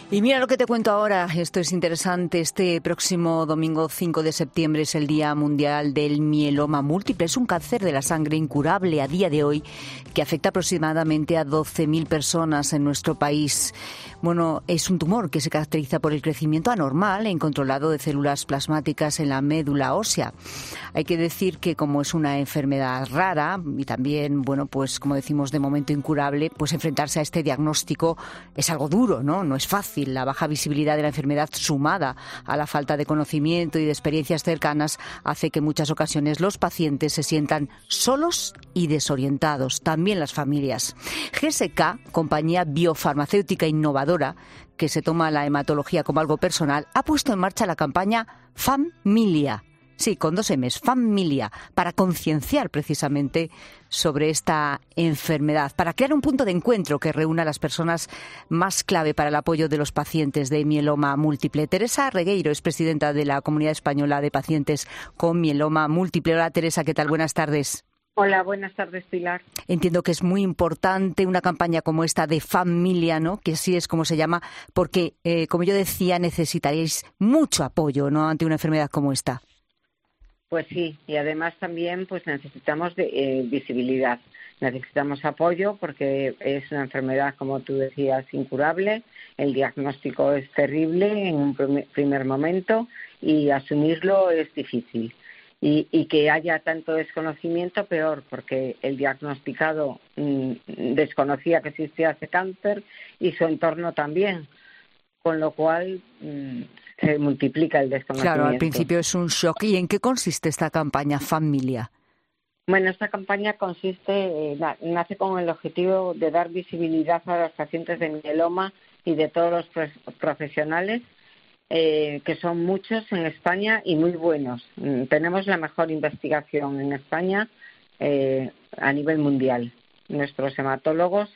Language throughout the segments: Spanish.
Y mira lo que te cuento ahora, esto es interesante. Este próximo domingo 5 de septiembre es el Día Mundial del Mieloma Múltiple. Es un cáncer de la sangre incurable a día de hoy que afecta aproximadamente a 12.000 personas en nuestro país. Bueno, es un tumor que se caracteriza por el crecimiento anormal e incontrolado de células plasmáticas en la médula ósea. Hay que decir que como es una enfermedad rara y también, bueno, pues como decimos de momento incurable, pues enfrentarse a este diagnóstico es algo duro, ¿no? No es fácil. La baja visibilidad de la enfermedad sumada a la falta de conocimiento y de experiencias cercanas hace que en muchas ocasiones los pacientes se sientan solos y desorientados, también las familias. GSK, compañía biofarmacéutica innovadora que se toma la hematología como algo personal, ha puesto en marcha la campaña Familia. Sí, con 2 M's, Familia, para concienciar precisamente sobre esta enfermedad, para crear un punto de encuentro que reúna a las personas más clave para el apoyo de los pacientes de mieloma múltiple. Teresa Regueiro es presidenta de la Comunidad Española de Pacientes con Mieloma Múltiple. Hola Teresa, ¿qué tal? Buenas tardes. Hola, buenas tardes, Pilar. Entiendo que es muy importante una campaña como esta de Familia, ¿no? Que así es como se llama, porque, como yo decía, necesitaréis mucho apoyo, ¿no?, ante una enfermedad como esta. Pues sí, y además también pues necesitamos visibilidad, necesitamos apoyo porque es una enfermedad, como tú decías, incurable, el diagnóstico es terrible en un primer momento y asumirlo es difícil. Y que haya tanto desconocimiento, peor, porque el diagnosticado desconocía que existía ese cáncer y su entorno también, con lo cual se multiplica el desconocimiento. Claro, al principio es un shock. ¿Y en qué consiste esta campaña Familia? Bueno, esta campaña nace con el objetivo de dar visibilidad a los pacientes de mieloma y de todos los profesionales, que son muchos en España y muy buenos. Tenemos la mejor investigación en España a nivel mundial. Nuestros hematólogos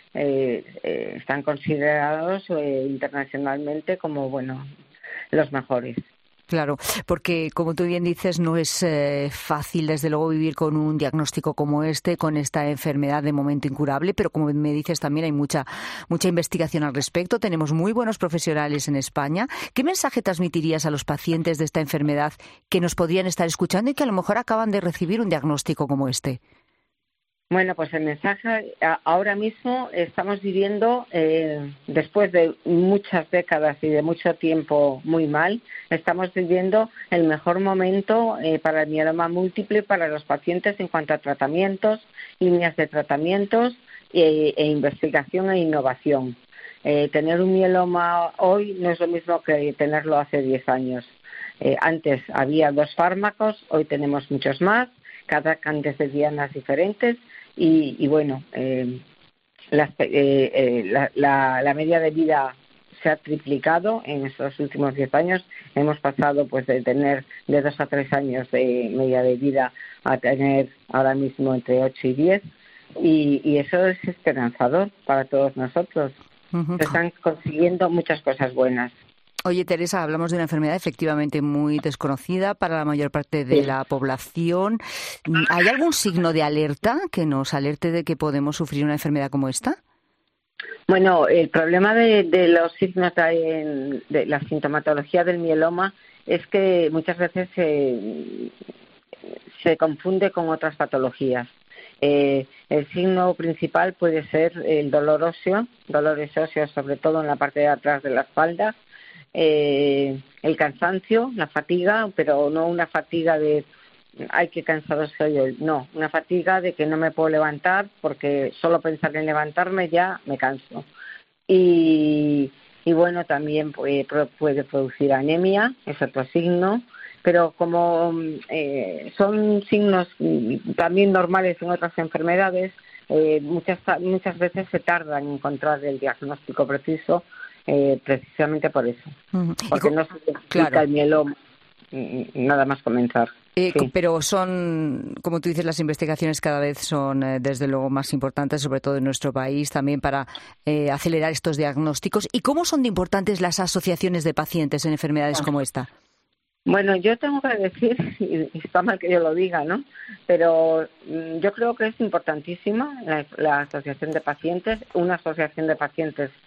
están considerados internacionalmente como, los mejores. Claro, porque como tú bien dices, no es fácil, desde luego, vivir con un diagnóstico como este, con esta enfermedad de momento incurable, pero como me dices también hay mucha investigación al respecto. Tenemos muy buenos profesionales en España. ¿Qué mensaje transmitirías a los pacientes de esta enfermedad que nos podrían estar escuchando y que a lo mejor acaban de recibir un diagnóstico como este? Bueno, pues el mensaje, ahora mismo estamos viviendo, después de muchas décadas y de mucho tiempo muy mal, estamos viviendo el mejor momento para el mieloma múltiple para los pacientes en cuanto a tratamientos, líneas de tratamientos e investigación e innovación. Tener un mieloma hoy no es lo mismo que tenerlo hace 10 años. Antes había 2 fármacos, hoy tenemos muchos más, cada cáncer de dianas diferentes. Y bueno, la media de vida se ha triplicado en estos últimos 10 años. Hemos pasado pues de tener de 2 a 3 años de media de vida a tener ahora mismo entre 8 y 10. Y eso es esperanzador para todos nosotros. Uh-huh. Se están consiguiendo muchas cosas buenas. Oye, Teresa, hablamos de una enfermedad efectivamente muy desconocida para la mayor parte de la población. ¿Hay algún signo de alerta que nos alerte de que podemos sufrir una enfermedad como esta? Bueno, el problema de los signos de la sintomatología del mieloma es que muchas veces se confunde con otras patologías. El signo principal puede ser el dolores óseos, sobre todo en la parte de atrás de la espalda, el cansancio, la fatiga, pero no una fatiga de ay, qué cansado soy hoy, no, una fatiga de que no me puedo levantar porque solo pensar en levantarme ya me canso. Y bueno, también puede producir anemia, es otro signo, pero como son signos también normales en otras enfermedades, muchas veces se tarda en encontrar el diagnóstico preciso, precisamente por eso, porque no se explica el mieloma nada más comenzar. Sí. Pero son, como tú dices, las investigaciones cada vez son desde luego más importantes, sobre todo en nuestro país, también para acelerar estos diagnósticos. ¿Y cómo son de importantes las asociaciones de pacientes en enfermedades como esta? Bueno, yo tengo que decir, y está mal que yo lo diga, ¿no? Pero yo creo que es importantísima la asociación de pacientes, una asociación de pacientes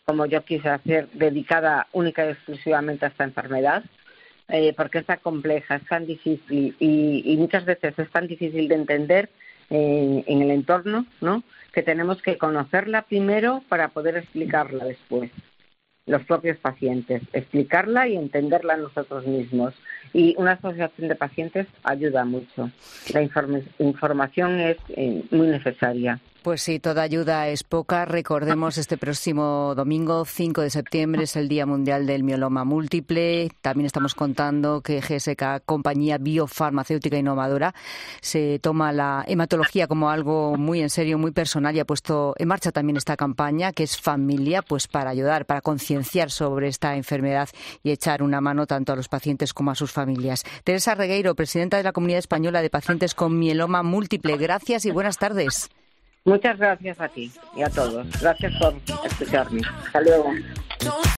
como yo quise hacer, dedicada única y exclusivamente a esta enfermedad, porque es tan compleja, es tan difícil y muchas veces es tan difícil de entender en el entorno, ¿no?, que tenemos que conocerla primero para poder explicarla después, los propios pacientes, explicarla y entenderla nosotros mismos. Y una asociación de pacientes ayuda mucho. La información es muy necesaria. Pues sí, toda ayuda es poca. Recordemos, este próximo domingo, 5 de septiembre, es el Día Mundial del Mieloma Múltiple. También estamos contando que GSK, compañía biofarmacéutica innovadora, se toma la hematología como algo muy en serio, muy personal, y ha puesto en marcha también esta campaña, que es Familia, pues para ayudar, para concienciar sobre esta enfermedad y echar una mano tanto a los pacientes como a sus familias. Teresa Regueiro, presidenta de la Comunidad Española de Pacientes con Mieloma Múltiple. Gracias y buenas tardes. Muchas gracias a ti y a todos. Gracias por escucharme. Hasta luego.